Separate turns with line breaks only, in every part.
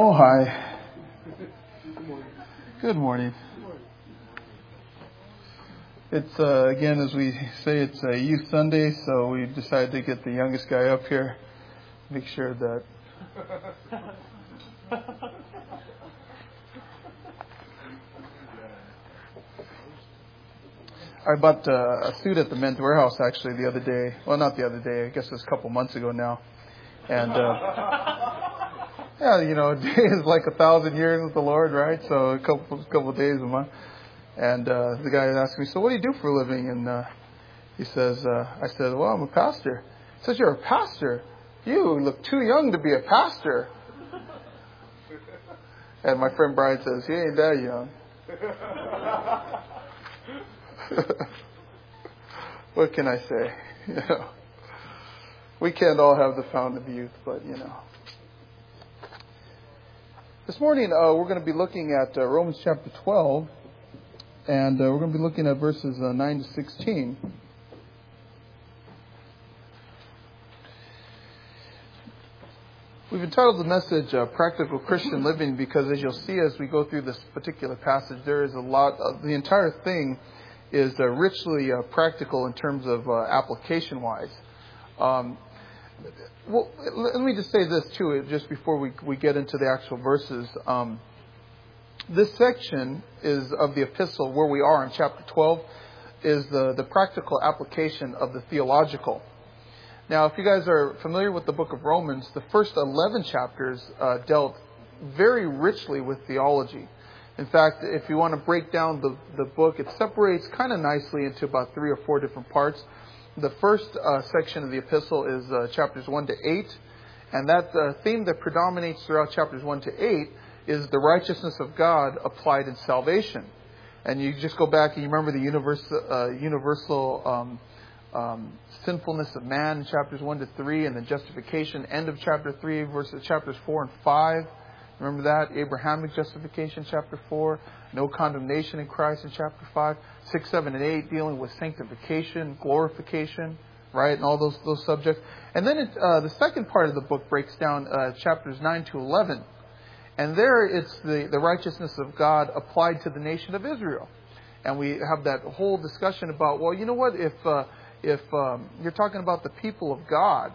Oh, hi. Good morning. It's, again, as we say, it's a Youth Sunday, so we decided to get the youngest guy up here. Make sure that... I bought a suit at the Men's Warehouse, actually, the other day. Well, not the other day. I guess it was a couple months ago now. And... yeah, you know, a day is like 1,000 years with the Lord, right? So a couple of days a month. And the guy asked me, so what do you do for a living? And he says, I said, well, I'm a pastor. He says, you're a pastor? You look too young to be a pastor. And my friend Brian says, he ain't that young. What can I say? You know, we can't all have the fountain of youth, but, you know. This morning, we're going to be looking at Romans chapter 12, and we're going to be looking at verses 9 to 16. We've entitled the message Practical Christian Living because, as you'll see as we go through this particular passage, there is a lot of the entire thing is richly practical in terms of application-wise. Well, let me just say this, too, just before we get into the actual verses. This section is of the epistle where we are in chapter 12 is the practical application of the theological. Now, if you guys are familiar with the book of Romans, the first 11 chapters dealt very richly with theology. In fact, if you want to break down the book, it separates kind of nicely into about 3 or 4 different parts. The first section of the epistle is chapters 1 to 8. And that theme that predominates throughout chapters 1 to 8 is the righteousness of God applied in salvation. And you just go back and you remember the universal sinfulness of man in chapters 1 to 3, and the justification, end of chapter 3 versus chapters 4 and 5. Remember that? Abrahamic justification, chapter 4. No condemnation in Christ in chapter 5. 6, 7, and 8 dealing with sanctification, glorification, right? And all those subjects. And then the second part of the book breaks down chapters 9 to 11. And there it's the righteousness of God applied to the nation of Israel. And we have that whole discussion about, well, you know what? If you're talking about the people of God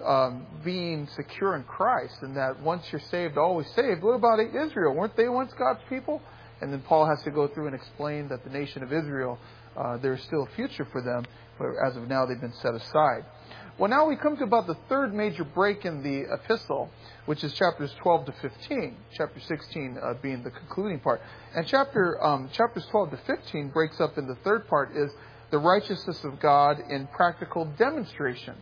being secure in Christ, and that once you're saved, always saved, what about Israel? Weren't they once God's people? And then Paul has to go through and explain that the nation of Israel, there's still a future for them, but as of now they've been set aside. Well, now we come to about the third major break in the epistle, which is chapters 12 to 15, chapter 16 being the concluding part. And chapters 12 to 15 breaks up in the third part is the righteousness of God in practical demonstration.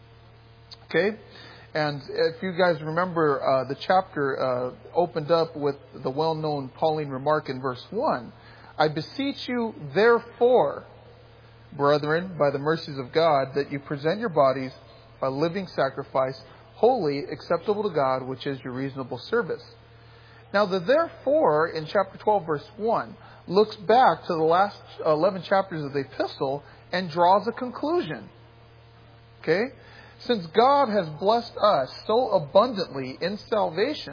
Okay? And if you guys remember, the chapter opened up with the well-known Pauline remark in verse 1. I beseech you, therefore, brethren, by the mercies of God, that you present your bodies a living sacrifice, holy, acceptable to God, which is your reasonable service. Now, the therefore in chapter 12, verse 1, looks back to the last 11 chapters of the epistle and draws a conclusion. Okay? Since God has blessed us so abundantly in salvation,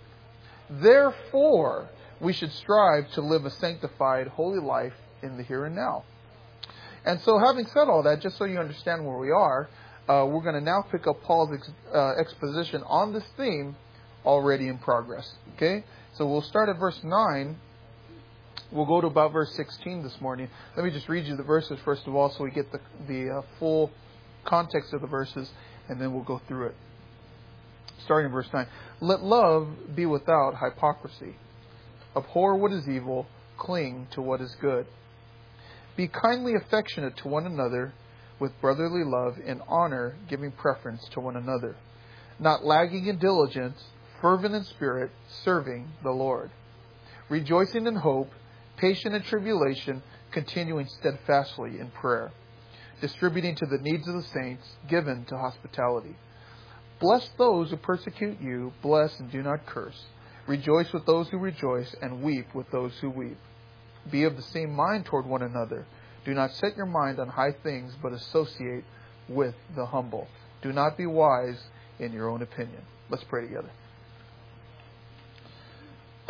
therefore we should strive to live a sanctified, holy life in the here and now. And so, having said all that, just so you understand where we are, we're going to now pick up Paul's exposition on this theme already in progress. Okay? So we'll start at verse 9. We'll go to about verse 16 this morning. Let me just read you the verses first of all so we get the full context of the verses, and then we'll go through it. Starting in verse 9. Let love be without hypocrisy. Abhor what is evil. Cling to what is good. Be kindly affectionate to one another with brotherly love, in honor, giving preference to one another. Not lagging in diligence, fervent in spirit, serving the Lord. Rejoicing in hope, patient in tribulation, continuing steadfastly in prayer. Distributing to the needs of the saints, given to hospitality. Bless those who persecute you, bless and do not curse. Rejoice with those who rejoice, and weep with those who weep. Be of the same mind toward one another. Do not set your mind on high things, but associate with the humble. Do not be wise in your own opinion. Let's pray together.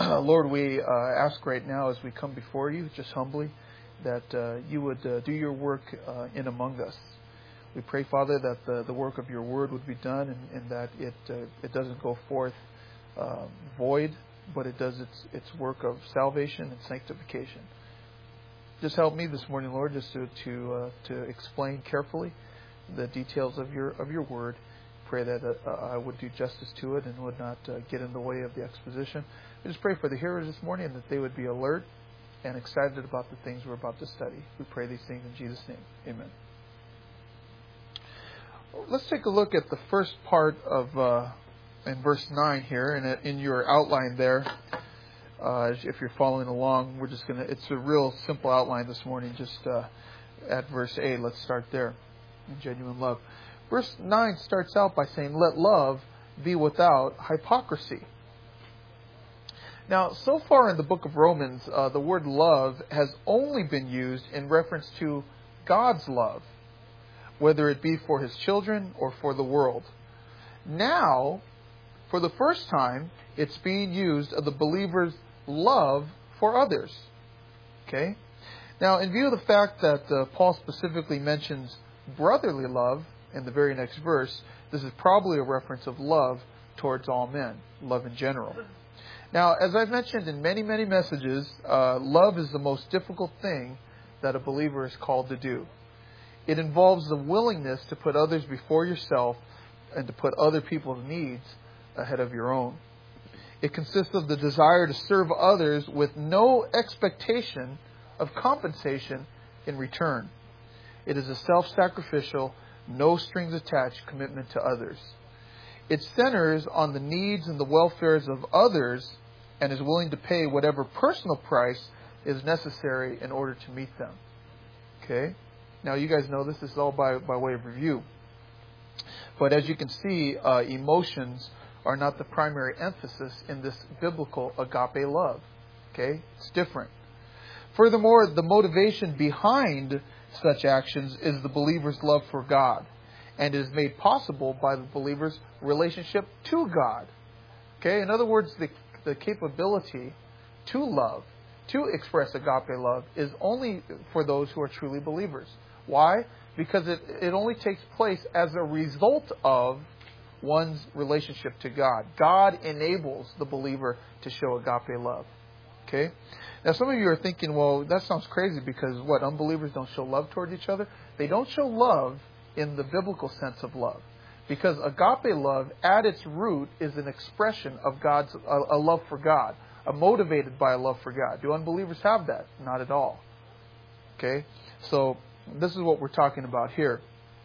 Lord, we ask right now as we come before you, just humbly, that you would do your work in among us. We pray, Father, that the work of your word would be done, and that it doesn't go forth void, but it does its work of salvation and sanctification. Just help me this morning, Lord, just to explain carefully the details of your word. Pray that I would do justice to it and would not get in the way of the exposition. We just pray for the hearers this morning, and that they would be alert and excited about the things we're about to study. We pray these things in Jesus' name. Amen. Let's take a look at the first part of in verse 9 here, and in your outline there. If you're following along, we're just it's a real simple outline this morning, just at verse 8. Let's start there. In genuine love. Verse 9 starts out by saying, let love be without hypocrisy. Now, so far in the book of Romans, the word love has only been used in reference to God's love, whether it be for His children or for the world. Now, for the first time, it's being used of the believer's love for others. Okay? Now, in view of the fact that Paul specifically mentions brotherly love in the very next verse, this is probably a reference of love towards all men, love in general. Now, as I've mentioned in many, many messages, love is the most difficult thing that a believer is called to do. It involves the willingness to put others before yourself and to put other people's needs ahead of your own. It consists of the desire to serve others with no expectation of compensation in return. It is a self-sacrificial, no strings attached commitment to others. It centers on the needs and the welfares of others and is willing to pay whatever personal price is necessary in order to meet them. Okay? Now, you guys know this is all by way of review. But as you can see, emotions are not the primary emphasis in this biblical agape love. Okay? It's different. Furthermore, the motivation behind such actions is the believer's love for God, and is made possible by the believer's relationship to God. Okay? In other words, the capability to love, to express agape love, is only for those who are truly believers. Why? Because it only takes place as a result of one's relationship to God. God enables the believer to show agape love. Okay? Now, some of you are thinking, well, that sounds crazy because what? Unbelievers don't show love toward each other? They don't show love in the biblical sense of love. Because agape love, at its root, is an expression of God's a love for God, motivated by a love for God. Do unbelievers have that? Not at all. Okay? So, this is what we're talking about here.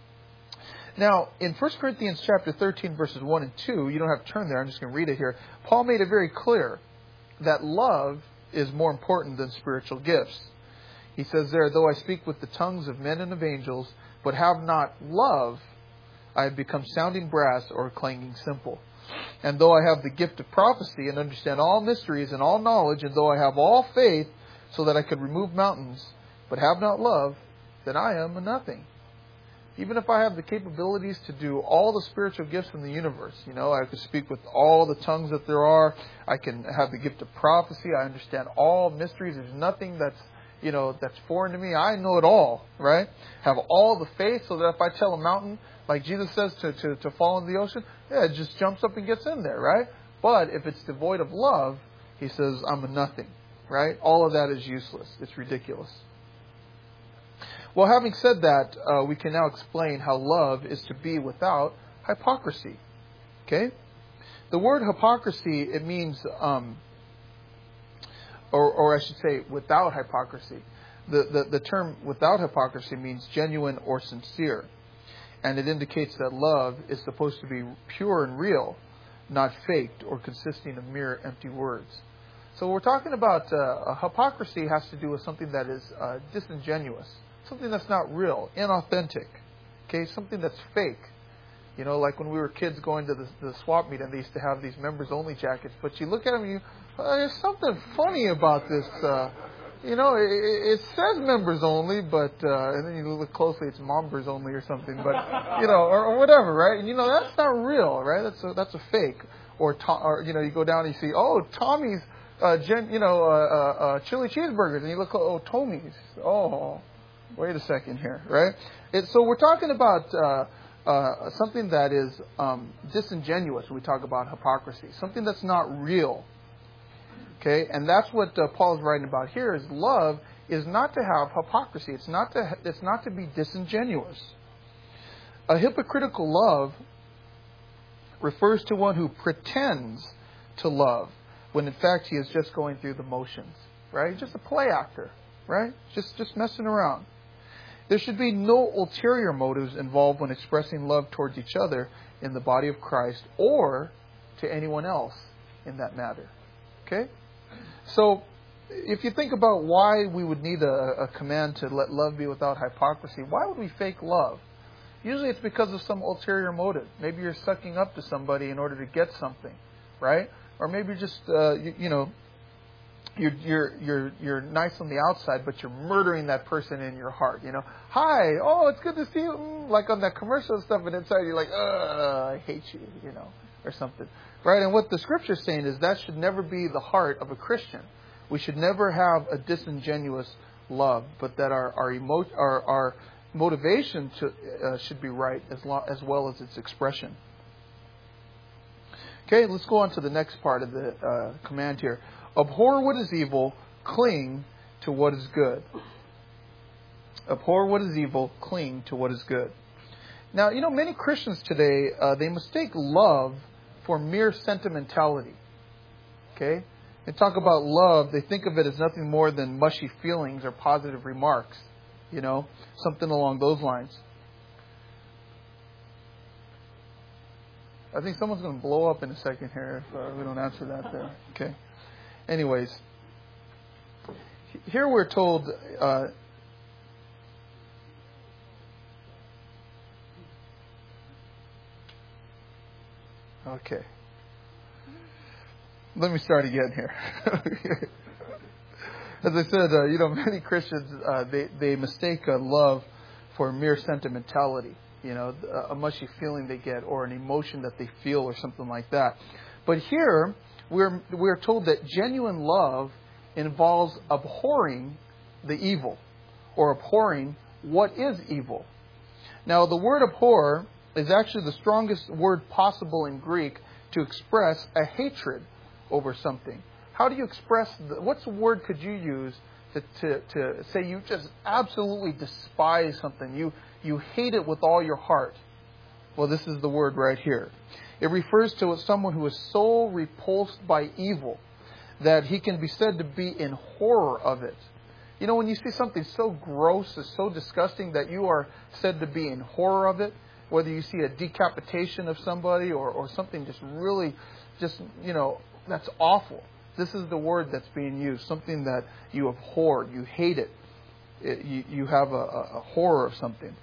Now, in 1 Corinthians chapter 13, verses 1 and 2, you don't have to turn there, I'm just going to read it here. Paul made it very clear that love is more important than spiritual gifts. He says there, though I speak with the tongues of men and of angels, but have not love, I have become sounding brass or a clanging cymbal. And though I have the gift of prophecy and understand all mysteries and all knowledge, and though I have all faith so that I could remove mountains, but have not love, then I am a nothing. Even if I have the capabilities to do all the spiritual gifts in the universe, I could speak with all the tongues that there are, I can have the gift of prophecy, I understand all mysteries, there's nothing that's foreign to me, I know it all, right? Have all the faith so that if I tell a mountain, like Jesus says, to fall into the ocean, it just jumps up and gets in there, right? But if it's devoid of love, he says, I'm a nothing, right? All of that is useless. It's ridiculous. Well, having said that, we can now explain how love is to be without hypocrisy. Okay? The word hypocrisy, it means, or I should say, without hypocrisy. The term without hypocrisy means genuine or sincere. And it indicates that love is supposed to be pure and real, not faked or consisting of mere empty words. So we're talking about hypocrisy has to do with something that is disingenuous. Something that's not real, inauthentic, okay? Something that's fake. Like when we were kids going to the swap meet and they used to have these members-only jackets. But you look at them and there's something funny about this. It says members-only, but and then you look closely, it's members-only or something. But or whatever, right? And that's not real, right? That's a fake. Or you go down and you see, oh, Tommy's chili cheeseburgers, and you look, oh, Tommy's. Oh, wait a second here, right? So we're talking about something that is disingenuous when we talk about hypocrisy, something that's not real. Okay, and that's what Paul is writing about here. Is love is not to have hypocrisy. It's not to be disingenuous. A hypocritical love refers to one who pretends to love when in fact he is just going through the motions, right? He's just a play actor, right? Just messing around. There should be no ulterior motives involved when expressing love towards each other in the body of Christ or to anyone else in that matter. Okay? So, if you think about why we would need a command to let love be without hypocrisy, why would we fake love? Usually it's because of some ulterior motive. Maybe you're sucking up to somebody in order to get something, right? Or maybe you're just, you're nice on the outside, but you're murdering that person in your heart. Hi, oh, it's good to see you. Like on that commercial stuff, and inside you're like, I hate you, or something, right? And what the Scripture is saying is that should never be the heart of a Christian. We should never have a disingenuous love, but that our motivation should be right as well as its expression. Okay, let's go on to the next part of the command here. Abhor what is evil, cling to what is good. Abhor what is evil, cling to what is good. Now, many Christians today, they mistake love for mere sentimentality. Okay? They talk about love, they think of it as nothing more than mushy feelings or positive remarks. Something along those lines. I think someone's going to blow up in a second here if we don't answer that there. Okay. Anyways, here we're told okay. Let me start again here. As I said, many Christians, they mistake love for mere sentimentality, a mushy feeling they get or an emotion that they feel or something like that. But here, we're told that genuine love involves abhorring the evil or abhorring what is evil. Now, the word abhor is actually the strongest word possible in Greek to express a hatred over something. How do you express, what's a word could you use to say you just absolutely despise something? You hate it with all your heart. Well, this is the word right here. It refers to someone who is so repulsed by evil that he can be said to be in horror of it. When you see something so gross, so disgusting that you are said to be in horror of it, whether you see a decapitation of somebody or something just really, that's awful. This is the word that's being used, something that you abhor, you hate it. You have a horror of something.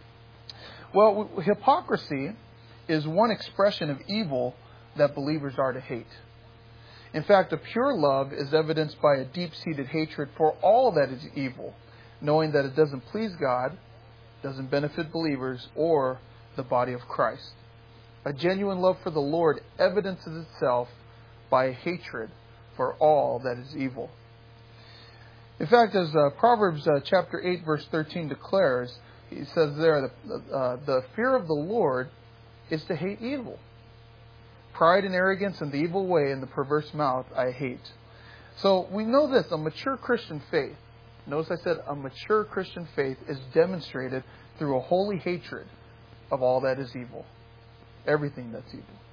Well, hypocrisy is one expression of evil that believers are to hate. In fact, a pure love is evidenced by a deep-seated hatred for all that is evil, knowing that it doesn't please God, doesn't benefit believers, or the body of Christ. A genuine love for the Lord evidences itself by a hatred for all that is evil. In fact, as Proverbs chapter 8, verse 13 declares, he says there, the fear of the Lord is to hate evil. Pride and arrogance and the evil way and the perverse mouth I hate. So we know this, a mature Christian faith, notice I said a mature Christian faith is demonstrated through a holy hatred of all that is evil. Everything that's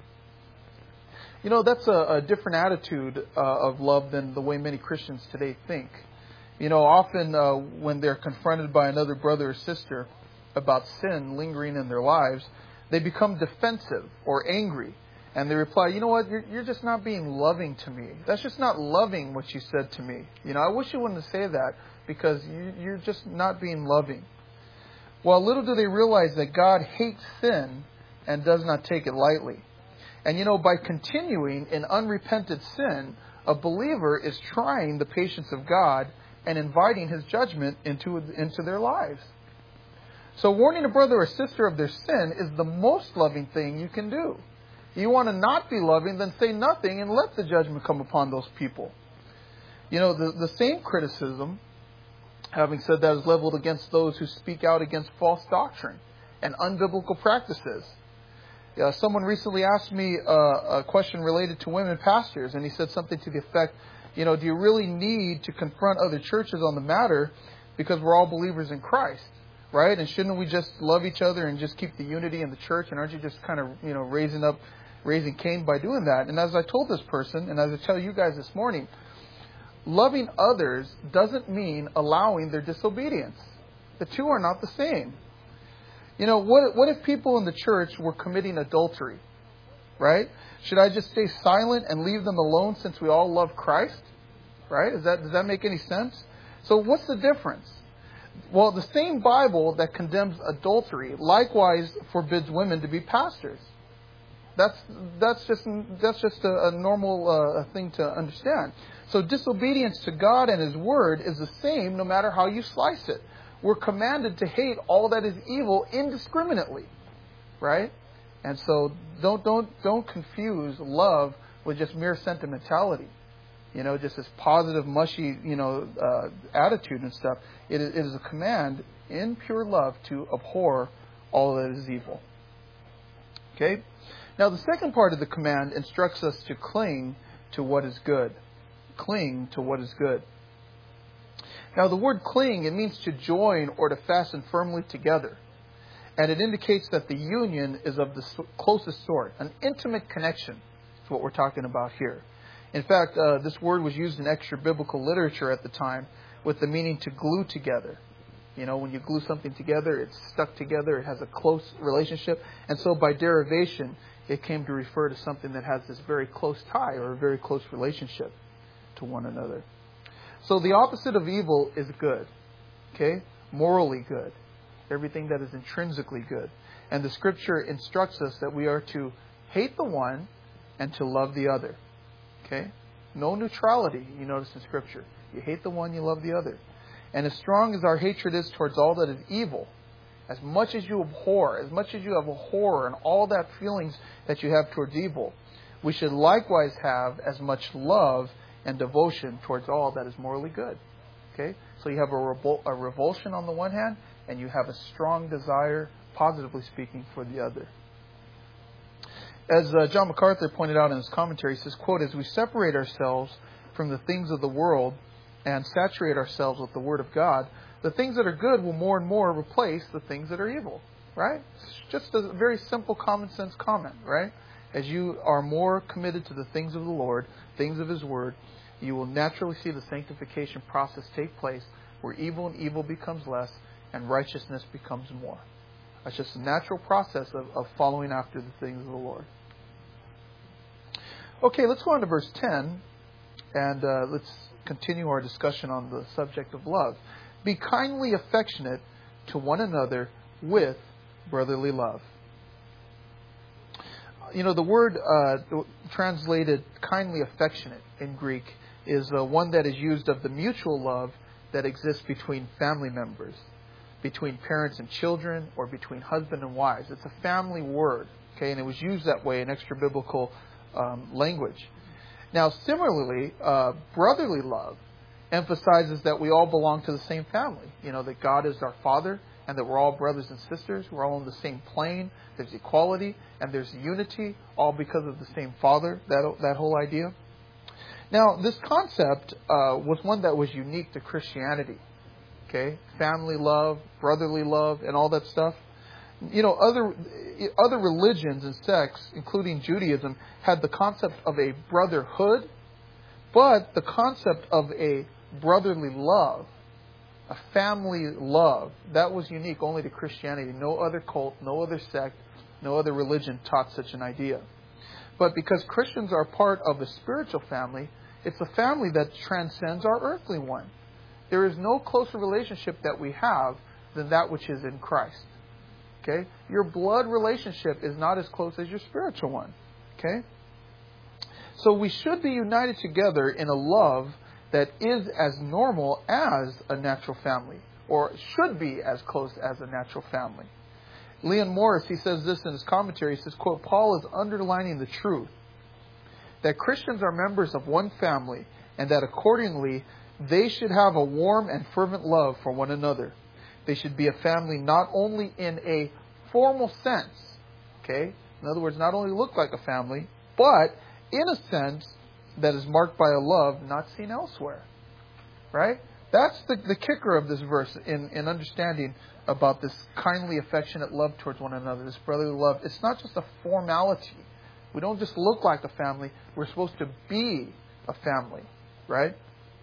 evil. That's a different attitude of love than the way many Christians today think. Often when they're confronted by another brother or sister about sin lingering in their lives, they become defensive or angry. And they reply, you know what, you're just not being loving to me. That's just not loving what you said to me. I wish you wouldn't say that because you're just not being loving. Well, little do they realize that God hates sin and does not take it lightly. And by continuing in unrepented sin, a believer is trying the patience of God and inviting His judgment into their lives. So warning a brother or sister of their sin is the most loving thing you can do. You want to not be loving, then say nothing and let the judgment come upon those people. The same criticism, having said that, is leveled against those who speak out against false doctrine and unbiblical practices. Someone recently asked me a question related to women pastors, and he said something to the effect, do you really need to confront other churches on the matter because we're all believers in Christ, right? And shouldn't we just love each other and just keep the unity in the church? And aren't you just kind of, raising Cain by doing that? And as I told this person, and as I tell you guys this morning, loving others doesn't mean allowing their disobedience. The two are not the same. What if people in the church were committing adultery, right? Should I just stay silent and leave them alone since we all love Christ, right? Does that make any sense? So what's the difference? Well, the same Bible that condemns adultery likewise forbids women to be pastors. That's just a normal thing to understand. So disobedience to God and His Word is the same no matter how you slice it. We're commanded to hate all that is evil indiscriminately, right? And so don't confuse love with just mere sentimentality, just this positive, mushy, attitude and stuff. It is a command in pure love to abhor all that is evil. Okay? Now the second part of the command instructs us to cling to what is good. Cling to what is good. Now the word cling, it means to join or to fasten firmly together. And it indicates that the union is of the closest sort. An intimate connection is what we're talking about here. In fact, this word was used in extra biblical literature at the time with the meaning to glue together. When you glue something together, it's stuck together, it has a close relationship. And so by derivation, it came to refer to something that has this very close tie or a very close relationship to one another. So the opposite of evil is good. Okay? Morally good. Everything that is intrinsically good. And the Scripture instructs us that we are to hate the one and to love the other. Okay? No neutrality, you notice in Scripture. You hate the one, you love the other. And as strong as our hatred is towards all that is evil, as much as you abhor, as much as you have a horror and all that feelings that you have towards evil, we should likewise have as much love and devotion towards all that is morally good. Okay? So you have a revulsion on the one hand, and you have a strong desire, positively speaking, for the other. As John MacArthur pointed out in his commentary, he says, quote, as we separate ourselves from the things of the world and saturate ourselves with the Word of God, the things that are good will more and more replace the things that are evil. Right? It's just a very simple common sense comment, right? As you are more committed to the things of the Lord, things of His Word, you will naturally see the sanctification process take place where evil becomes less and righteousness becomes more. That's just a natural process of following after the things of the Lord. Okay, let's go on to verse 10 and let's continue our discussion on the subject of love. Be kindly affectionate to one another with brotherly love. The word translated kindly affectionate in Greek is one that is used of the mutual love that exists between family members, between parents and children, or between husband and wives. It's a family word, okay, and it was used that way in extra biblical language. Now, similarly, brotherly love emphasizes that we all belong to the same family. That God is our Father, and that we're all brothers and sisters. We're all on the same plane. There's equality, and there's unity, all because of the same Father, that whole idea. Now, this concept was one that was unique to Christianity. Okay? Family love, brotherly love, and all that stuff. Other religions and sects, including Judaism, had the concept of a brotherhood, but the concept of a brotherly love, a family love, that was unique only to Christianity. No other cult, no other sect, no other religion taught such an idea. But because Christians are part of a spiritual family, it's a family that transcends our earthly one. There is no closer relationship that we have than that which is in Christ. Okay? Your blood relationship is not as close as your spiritual one. Okay? So we should be united together in a love that is as normal as a natural family, or should be as close as a natural family. Leon Morris, he says this in his commentary. He says, quote, Paul is underlining the truth that Christians are members of one family and that accordingly they should have a warm and fervent love for one another. They should be a family not only in a formal sense, okay? In other words, not only look like a family, but in a sense that is marked by a love not seen elsewhere. Right? That's the kicker of this verse in understanding about this kindly, affectionate love towards one another, this brotherly love. It's not just a formality. We don't just look like a family. We're supposed to be a family. Right?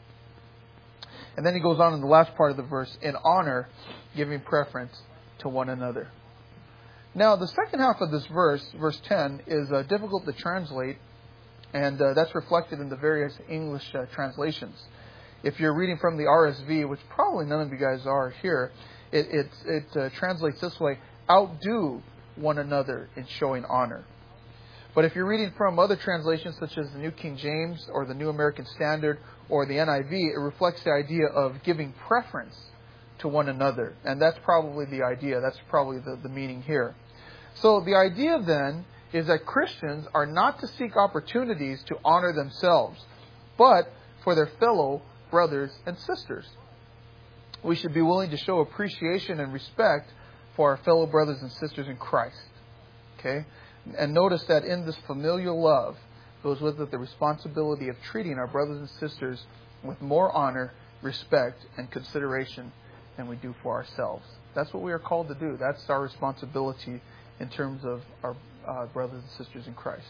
And then he goes on in the last part of the verse, in honor, giving preference to one another. Now, the second half of this verse, verse 10, is difficult to translate, and that's reflected in the various English translations. If you're reading from the RSV, which probably none of you guys are here, it translates this way: outdo one another in showing honor. But if you're reading from other translations, such as the New King James or the New American Standard or the NIV, it reflects the idea of giving preference to one another. And that's probably the idea. That's probably the meaning here. So the idea then is that Christians are not to seek opportunities to honor themselves, but for their fellow brothers and sisters. We should be willing to show appreciation and respect for our fellow brothers and sisters in Christ. Okay? And notice that in this familial love goes with it the responsibility of treating our brothers and sisters with more honor, respect, and consideration than we do for ourselves. That's what we are called to do. That's our responsibility in terms of our brothers and sisters in Christ.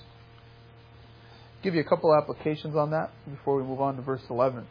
Give you a couple applications on that before we move on to verse 11.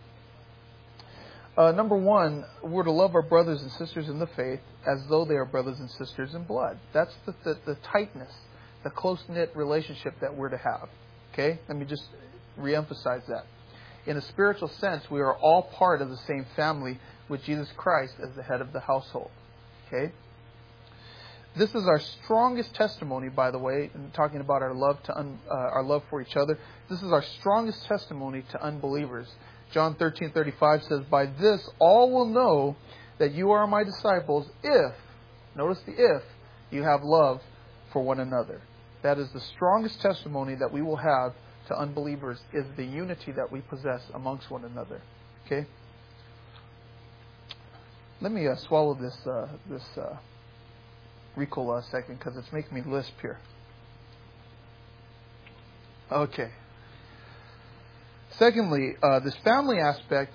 Number one, we're to love our brothers and sisters in the faith as though they are brothers and sisters in blood. That's the tightness, the close-knit relationship that we're to have. Okay? Let me just reemphasize that. In a spiritual sense, we are all part of the same family with Jesus Christ as the head of the household. Okay? This is our strongest testimony, by the way, in talking about our love for each other. This is our strongest testimony to unbelievers. John 13:35 says, "By this all will know that you are my disciples if," notice the if, "you have love for one another." That is the strongest testimony that we will have to unbelievers, is the unity that we possess amongst one another. Okay? Let me swallow this Ricola a second, because it's making me lisp here. Okay. Secondly, this family aspect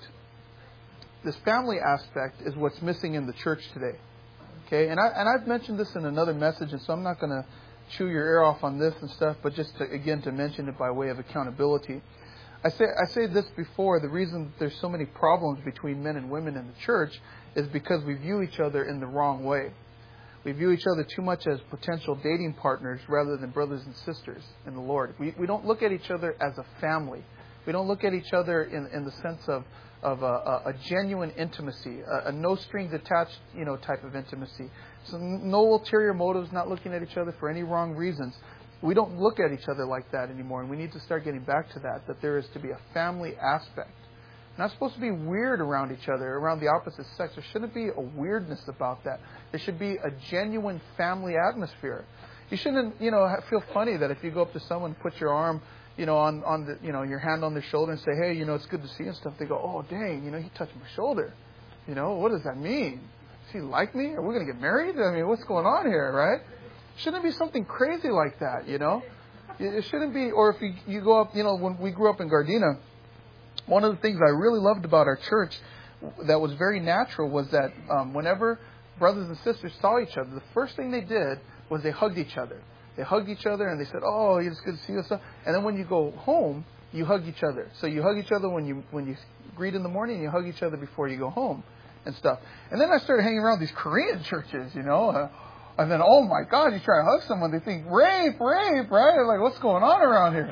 is what's missing in the church today. Okay, and I've mentioned this in another message, and so I'm not going to chew your ear off on this and stuff, but just to mention it by way of accountability. I say this before. The reason there's so many problems between men and women in the church is because we view each other in the wrong way. We view each other too much as potential dating partners rather than brothers and sisters in the Lord. We don't look at each other as a family. We don't look at each other in the sense of a genuine intimacy, a no strings attached, type of intimacy. So no ulterior motives, not looking at each other for any wrong reasons. We don't look at each other like that anymore, and we need to start getting back to that there is to be a family aspect. Not supposed to be weird around each other, around the opposite sex. There shouldn't be a weirdness about that. There should be a genuine family atmosphere. You shouldn't, feel funny that if you go up to someone and put your arm, on the, your hand on their shoulder and say, "Hey, it's good to see you," and stuff. They go, "Oh, dang, he touched my shoulder. What does that mean? Does he like me? Are we going to get married? I mean, what's going on here, right?" Shouldn't be something crazy like that, It shouldn't be. Or if you go up, when we grew up in Gardena, one of the things I really loved about our church that was very natural was that whenever brothers and sisters saw each other, the first thing they did was they hugged each other. They hugged each other and they said, "Oh, it's good to see you," and stuff. And then when you go home, you hug each other. So you hug each other when you greet in the morning, and you hug each other before you go home and stuff. And then I started hanging around these Korean churches, and then, oh my God, you try to hug someone, they think rape, right? Like, what's going on around here?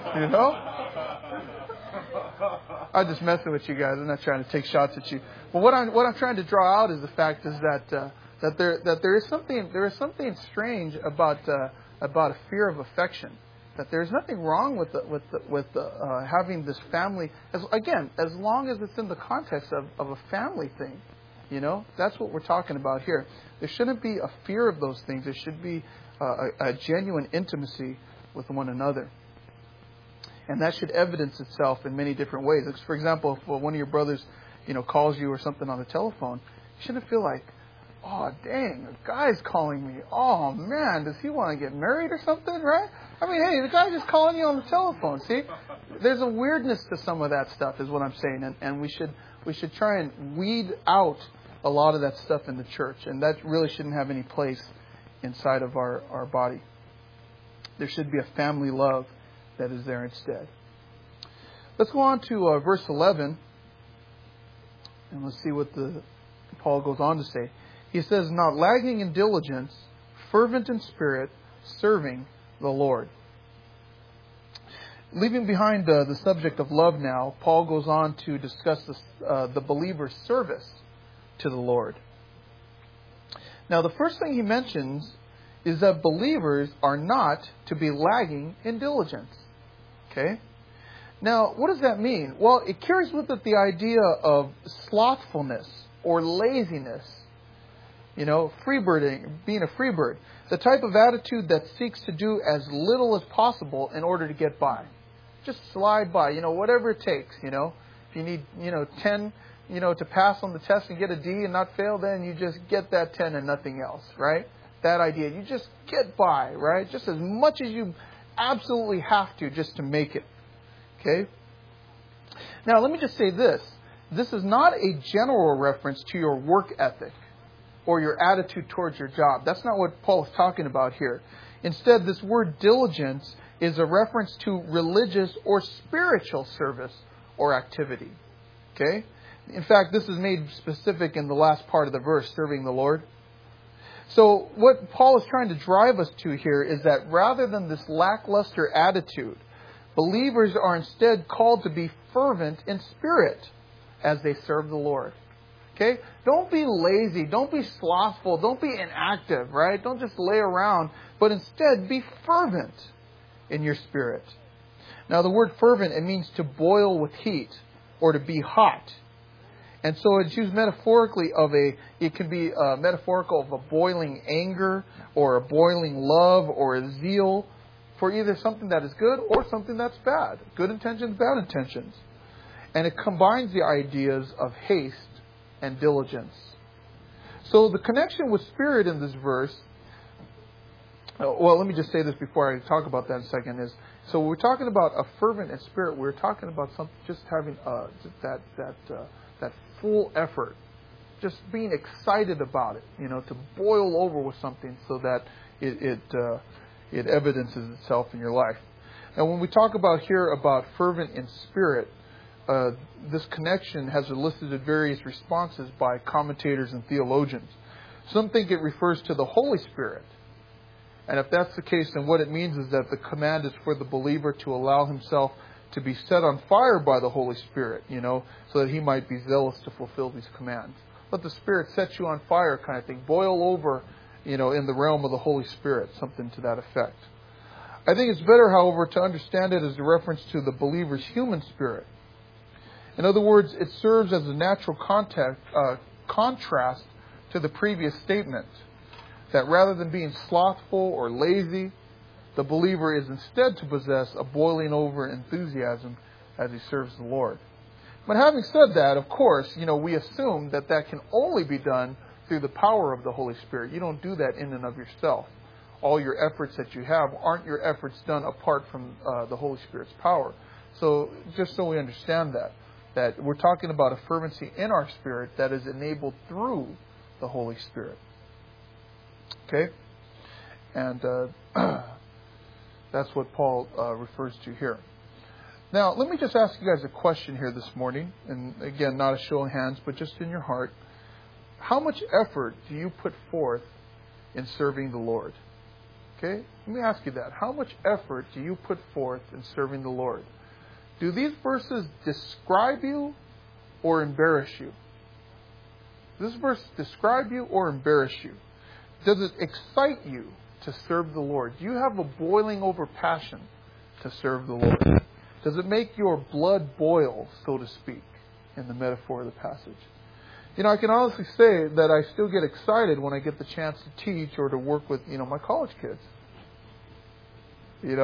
I'm just messing with you guys. I'm not trying to take shots at you. But what I'm trying to draw out is the fact is that there is something strange about a fear of affection. That there's nothing wrong with having this family, as long as it's in the context of a family thing. That's what we're talking about here. There shouldn't be a fear of those things. There should be a genuine intimacy with one another. And that should evidence itself in many different ways. For example, if one of your brothers, calls you or something on the telephone, you shouldn't feel like, oh, dang, the guy's calling me. Oh, man, does he want to get married or something, right? I mean, hey, the guy's just calling you on the telephone. See, there's a weirdness to some of that stuff, is what I'm saying, and we should try and weed out a lot of that stuff in the church, and that really shouldn't have any place inside of our body. There should be a family love that is there instead. Let's go on to verse 11, and let's see what Paul goes on to say. He says, not lagging in diligence, fervent in spirit, serving the Lord. Leaving behind the subject of love now, Paul goes on to discuss the believer's service to the Lord. Now, the first thing he mentions is that believers are not to be lagging in diligence. Okay? Now, what does that mean? Well, it carries with it the idea of slothfulness or laziness. Freebirding, being a freebird. The type of attitude that seeks to do as little as possible in order to get by. Just slide by, whatever it takes, If you need, 10, to pass on the test and get a D and not fail, then you just get that 10 and nothing else, right? That idea. You just get by, right? Just as much as you absolutely have to just to make it. Okay? Now, let me just say this. This is not a general reference to your work ethic or your attitude towards your job. That's not what Paul is talking about here. Instead, this word diligence is a reference to religious or spiritual service or activity. Okay? In fact, this is made specific in the last part of the verse, serving the Lord. So what Paul is trying to drive us to here is that rather than this lackluster attitude, believers are instead called to be fervent in spirit as they serve the Lord. Okay? Don't be lazy. Don't be slothful. Don't be inactive, right? Don't just lay around, but instead be fervent in your spirit. Now, the word fervent, it means to boil with heat or to be hot. And so it's used metaphorically it can be metaphorical of a boiling anger or a boiling love or a zeal for either something that is good or something that's bad. Good intentions, bad intentions. And it combines the ideas of haste and diligence. So the connection with spirit in this verse, well, let me just say this before I talk about that in a second, is so we're talking about a fervent in spirit. We're talking about something just having that full effort, just being excited about it, to boil over with something so that it evidences itself in your life. And when we talk about here about fervent in spirit, this connection has elicited various responses by commentators and theologians. Some think it refers to the Holy Spirit. And if that's the case, then what it means is that the command is for the believer to allow himself to be set on fire by the Holy Spirit, so that he might be zealous to fulfill these commands. Let the Spirit set you on fire kind of thing. Boil over, in the realm of the Holy Spirit, something to that effect. I think it's better, however, to understand it as a reference to the believer's human spirit. In other words, it serves as a natural contrast to the previous statement, that rather than being slothful or lazy, the believer is instead to possess a boiling over enthusiasm as he serves the Lord. But having said that, of course, we assume that can only be done through the power of the Holy Spirit. You don't do that in and of yourself. All your efforts that you have aren't your efforts done apart from the Holy Spirit's power. So just so we understand that we're talking about a fervency in our spirit that is enabled through the Holy Spirit. Okay? And that's what Paul refers to here. Now, let me just ask you guys a question here this morning. And again, not a show of hands, but just in your heart. How much effort do you put forth in serving the Lord? Okay? Let me ask you that. How much effort do you put forth in serving the Lord? Do these verses describe you or embarrass you? Does this verse describe you or embarrass you? Does it excite you to serve the Lord? Do you have a boiling over passion to serve the Lord? Does it make your blood boil, so to speak, in the metaphor of the passage? I can honestly say that I still get excited when I get the chance to teach or to work with, my college kids.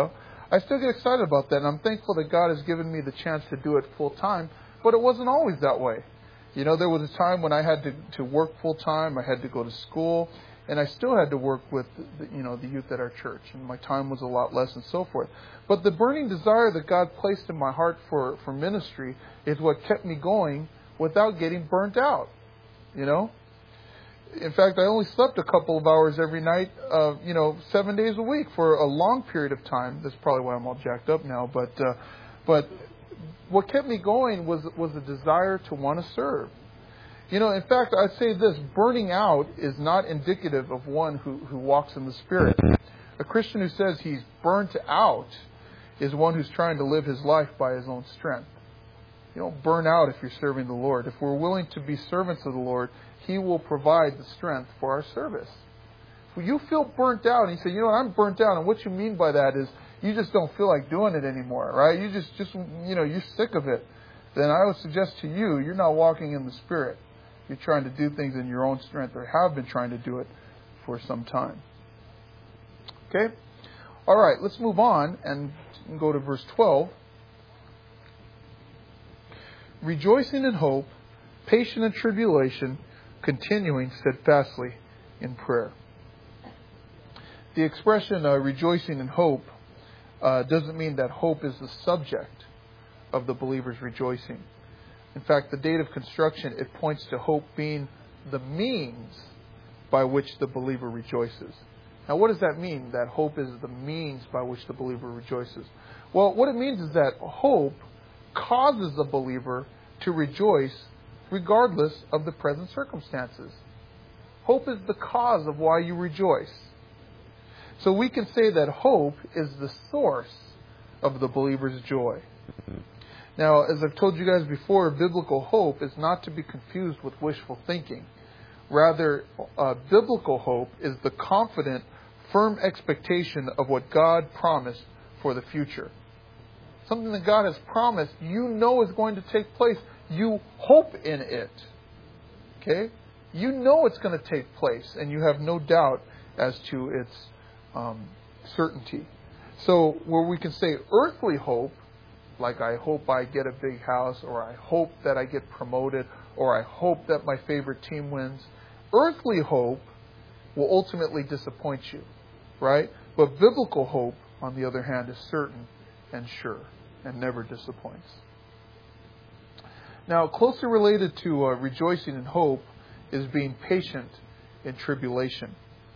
I still get excited about that, and I'm thankful that God has given me the chance to do it full time, but it wasn't always that way. You know, there was a time when I had to work full time, I had to go to school, and I still had to work with the youth at our church, and my time was a lot less and so forth. But the burning desire that God placed in my heart for ministry is what kept me going without getting burnt out, you know. In fact, I only slept a couple of hours every night, 7 days a week for a long period of time. That's probably why I'm all jacked up now. But what kept me going was a desire to want to serve. You know, in fact, I'd say this: burning out is not indicative of one who walks in the Spirit. A Christian who says he's burnt out is one who's trying to live his life by his own strength. You don't burn out if you're serving the Lord. If we're willing to be servants of the Lord, He will provide the strength for our service. If you feel burnt out and you say, I'm burnt out, and what you mean by that is you just don't feel like doing it anymore, right? You just you're sick of it. Then I would suggest to you, you're not walking in the Spirit. You're trying to do things in your own strength, or have been trying to do it for some time. Okay? All right, let's move on and go to verse 12. Rejoicing in hope, patient in tribulation, continuing steadfastly in prayer. The expression rejoicing in hope doesn't mean that hope is the subject of the believer's rejoicing. In fact, the date of construction, it points to hope being the means by which the believer rejoices. Now, what does that mean, that hope is the means by which the believer rejoices? Well, what it means is that hope causes the believer to rejoice regardless of the present circumstances. Hope is the cause of why you rejoice. So we can say that hope is the source of the believer's joy. Now, as I've told you guys before, biblical hope is not to be confused with wishful thinking. Rather, biblical hope is the confident, firm expectation of what God promised for the future. Something that God has promised, is going to take place. You hope in it. Okay? You know it's going to take place, and you have no doubt as to its certainty. So, where we can say earthly hope, like I hope I get a big house, or I hope that I get promoted, or I hope that my favorite team wins. Earthly hope will ultimately disappoint you, right? But biblical hope, on the other hand, is certain and sure and never disappoints. Now, closely related to rejoicing in hope is being patient in tribulation.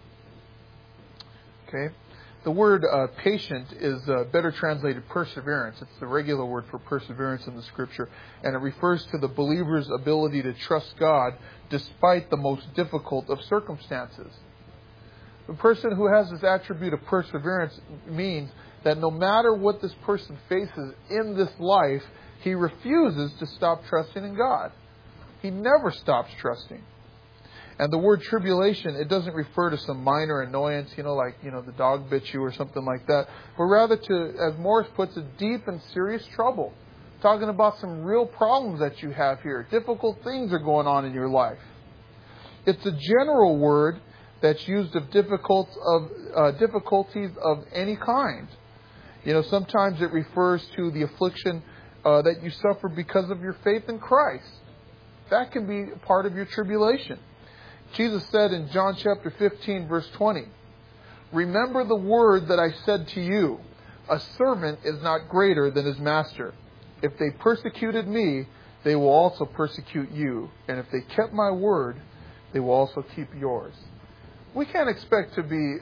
Okay? The word patient is better translated perseverance. It's the regular word for perseverance in the Scripture, and it refers to the believer's ability to trust God despite the most difficult of circumstances. The person who has this attribute of perseverance means that no matter what this person faces in this life, he refuses to stop trusting in God. He never stops trusting. And the word tribulation, it doesn't refer to some minor annoyance, the dog bit you or something like that, but rather to, as Morris puts it, deep and serious trouble. Talking about some real problems that you have here. Difficult things are going on in your life. It's a general word that's used of difficulties of any kind. Sometimes it refers to the affliction that you suffer because of your faith in Christ. That can be part of your tribulation. Jesus said in John chapter 15, verse 20, "Remember the word that I said to you, a servant is not greater than his master. If they persecuted me, they will also persecute you. And if they kept my word, they will also keep yours." We can't expect to be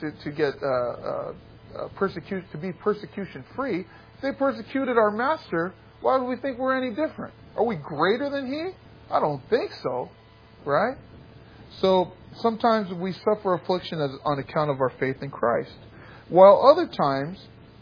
persecution free. If they persecuted our master, why would we think we're any different? Are we greater than he? I don't think so, right? So sometimes we suffer affliction on account of our faith in Christ, while other times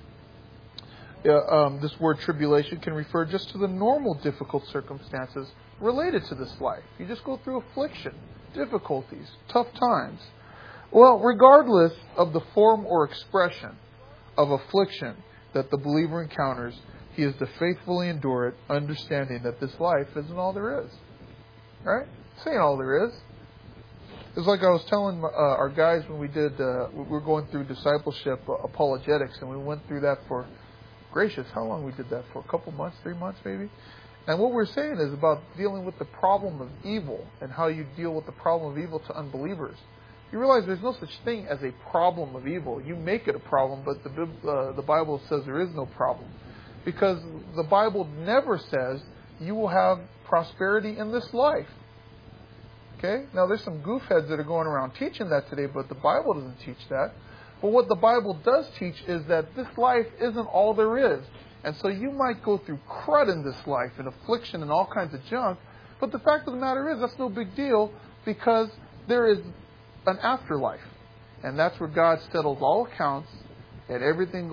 this word tribulation can refer just to the normal difficult circumstances related to this life. You just go through affliction, difficulties, tough times. Well, regardless of the form or expression of affliction that the believer encounters, he is to faithfully endure it, understanding that this life isn't all there is. Right? This ain't all there is. It's like I was telling our guys when we were going through discipleship apologetics, and we went through that for, gracious, how long we did that for? A couple months, 3 months maybe? And what we're saying is about dealing with the problem of evil and how you deal with the problem of evil to unbelievers. You realize there's no such thing as a problem of evil. You make it a problem, but the Bible says there is no problem. Because the Bible never says you will have prosperity in this life. Okay? Now there's some goofheads that are going around teaching that today, but the Bible doesn't teach that. But what the Bible does teach is that this life isn't all there is. And so you might go through crud in this life and affliction and all kinds of junk. But the fact of the matter is that's no big deal because there is an afterlife. And that's where God settles all accounts and everything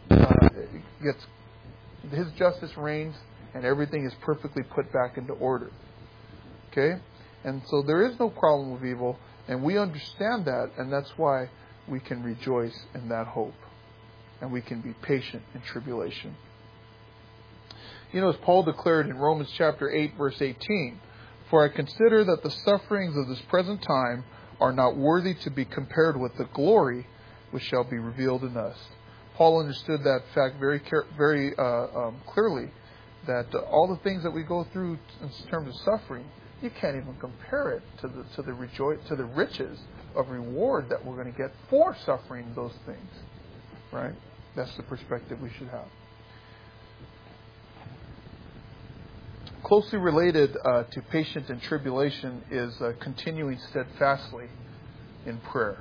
His justice reigns and everything is perfectly put back into order. Okay? And so there is no problem with evil, and we understand that, and that's why we can rejoice in that hope. And we can be patient in tribulation. You know, as Paul declared in Romans chapter 8, verse 18, "For I consider that the sufferings of this present time are not worthy to be compared with the glory which shall be revealed in us." Paul understood that fact very clearly, that all the things that we go through in terms of suffering, you can't even compare it to the riches of reward that we're going to get for suffering those things. Right? That's the perspective we should have. Closely related to patience and tribulation is continuing steadfastly in prayer.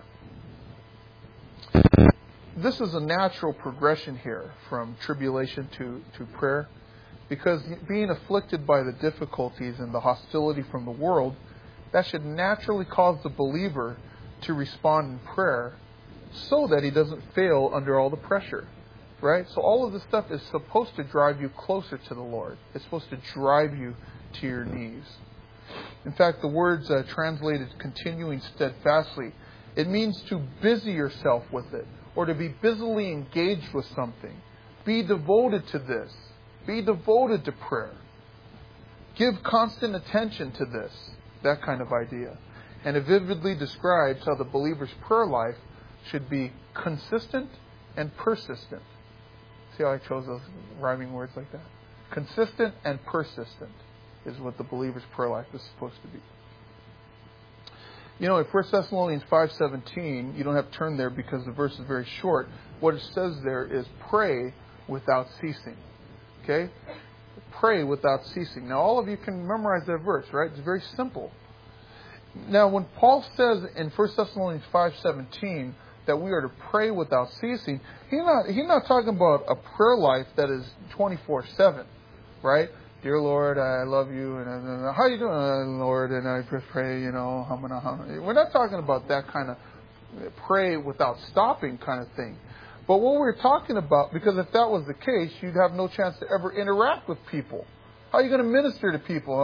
This is a natural progression here from tribulation to prayer, because being afflicted by the difficulties and the hostility from the world, that should naturally cause the believer to respond in prayer so that he doesn't fail under all the pressure. Right? So all of this stuff is supposed to drive you closer to the Lord. It's supposed to drive you to your knees. In fact, the words translated continuing steadfastly, it means to busy yourself with it, or to be busily engaged with something. Be devoted to this. Be devoted to prayer. Give constant attention to this. That kind of idea. And it vividly describes how the believer's prayer life should be consistent and persistent. See how I chose those rhyming words like that? Consistent and persistent is what the believer's prayer life is supposed to be. You know, in 1 Thessalonians 5:17, you don't have to turn there because the verse is very short. What it says there is pray without ceasing. Okay? Pray without ceasing. Now, all of you can memorize that verse, right? It's very simple. Now, when Paul says in 1 Thessalonians 5:17 that we are to pray without ceasing, he's not talking about a prayer life that is 24/7, right? Dear Lord, I love you, and how you doing, Lord? And I just pray, We're not talking about that kind of pray without stopping kind of thing. But what we're talking about, because if that was the case, you'd have no chance to ever interact with people. How are you going to minister to people?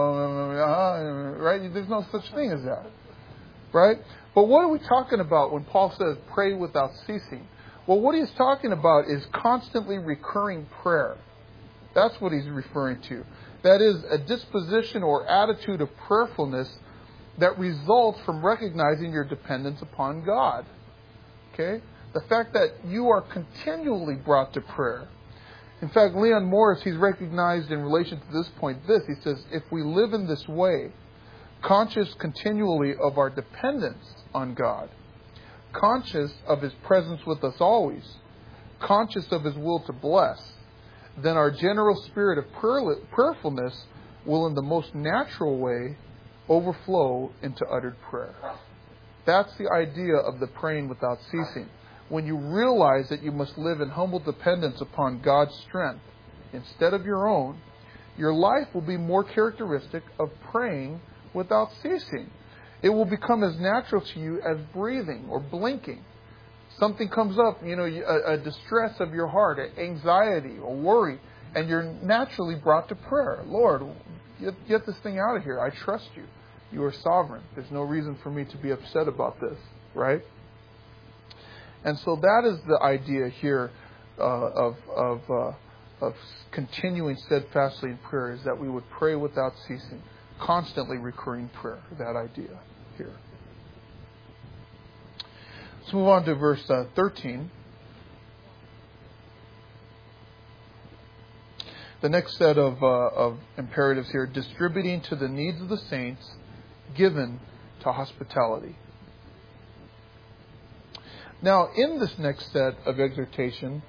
Right? There's no such thing as that. Right? But what are we talking about when Paul says pray without ceasing? Well, what he's talking about is constantly recurring prayer. That's what he's referring to. That is a disposition or attitude of prayerfulness that results from recognizing your dependence upon God. Okay? The fact that you are continually brought to prayer. In fact, Leon Morris, he's recognized in relation to this point this. He says, if we live in this way, conscious continually of our dependence on God, conscious of His presence with us always, conscious of His will to bless, then our general spirit of prayerfulness will in the most natural way overflow into uttered prayer. That's the idea of the praying without ceasing. When you realize that you must live in humble dependence upon God's strength instead of your own, your life will be more characteristic of praying without ceasing. It will become as natural to you as breathing or blinking. Something comes up, a distress of your heart, anxiety or worry, and you're naturally brought to prayer. Lord, get this thing out of here. I trust you. You are sovereign. There's no reason for me to be upset about this, right? And so that is the idea here of continuing steadfastly in prayer, is that we would pray without ceasing, constantly recurring prayer. That idea here. Let's move on to verse 13. The next set of imperatives here: distributing to the needs of the saints, given to hospitality. Now, in this next set of exhortations,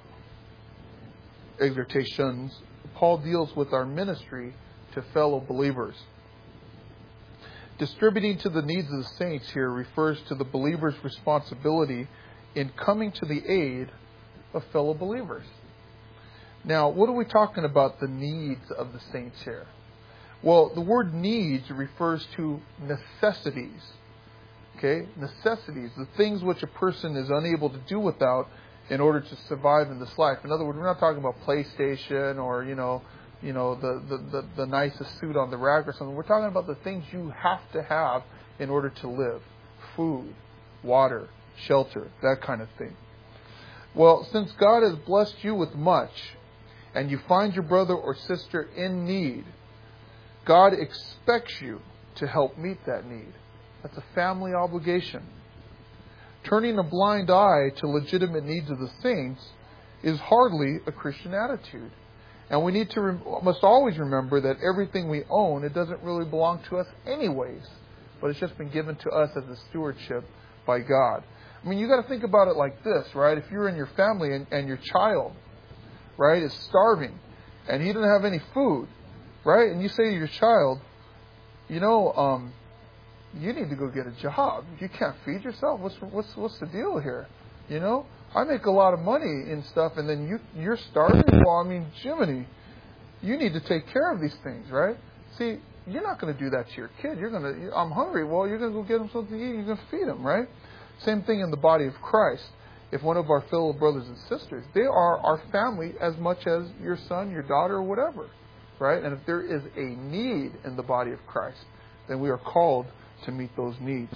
Paul deals with our ministry to fellow believers. Distributing to the needs of the saints here refers to the believer's responsibility in coming to the aid of fellow believers. Now, what are we talking about, the needs of the saints here? Well, the word needs refers to necessities. Okay? Necessities, the things which a person is unable to do without in order to survive in this life. In other words, we're not talking about PlayStation or, the nicest suit on the rack or something. We're talking about the things you have to have in order to live. Food, water, shelter, that kind of thing. Well, since God has blessed you with much, and you find your brother or sister in need, God expects you to help meet that need. That's a family obligation. Turning a blind eye to legitimate needs of the saints is hardly a Christian attitude. And we must always remember that everything we own, it doesn't really belong to us anyways, but it's just been given to us as a stewardship by God. I mean, you got to think about it like this, right? If you're in your family and your child, right, is starving and he doesn't have any food, right? And you say to your child, you need to go get a job. You can't feed yourself. What's the deal here? I make a lot of money in stuff, and then you're starving. Well, I mean, Jiminy, you need to take care of these things, right? See, you're not going to do that to your kid. I'm hungry. Well, you're going to go get him something to eat. You're going to feed him, right? Same thing in the body of Christ. If one of our fellow brothers and sisters, they are our family as much as your son, your daughter, or whatever, right? And if there is a need in the body of Christ, then we are called to meet those needs.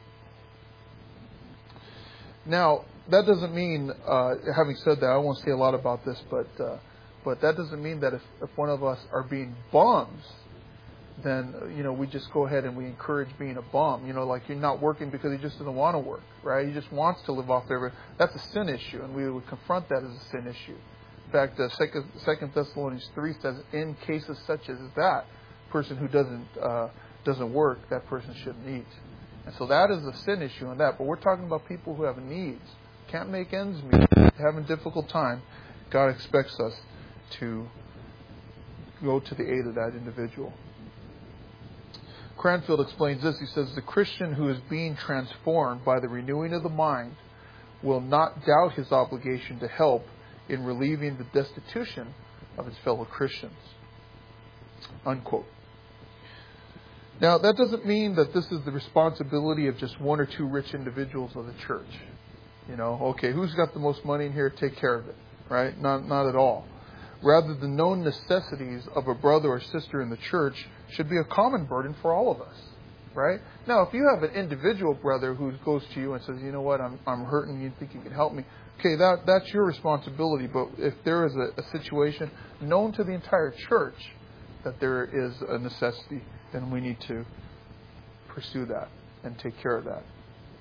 Now, that doesn't mean, having said that, I won't say a lot about this, but that doesn't mean that if one of us are being bums, then, we just go ahead and we encourage being a bum. Like you're not working because he just doesn't want to work, right? He just wants to live off there. That's a sin issue, and we would confront that as a sin issue. In fact, 2 Thessalonians 3 says, in cases such as that, person who doesn't work, that person shouldn't eat. And so that is a sin issue on that. But we're talking about people who have needs, can't make ends meet, having a difficult time. God expects us to go to the aid of that individual. Cranfield explains this. He says, the Christian who is being transformed by the renewing of the mind will not doubt his obligation to help in relieving the destitution of his fellow Christians. Unquote. Now, that doesn't mean that this is the responsibility of just one or two rich individuals of the church. Okay, who's got the most money in here? Take care of it, right? Not at all. Rather, the known necessities of a brother or sister in the church should be a common burden for all of us, right? Now, if you have an individual brother who goes to you and says, you know what, I'm hurting, you think you can help me, okay, that's your responsibility. But if there is a situation known to the entire church that there is a necessity, then we need to pursue that and take care of that.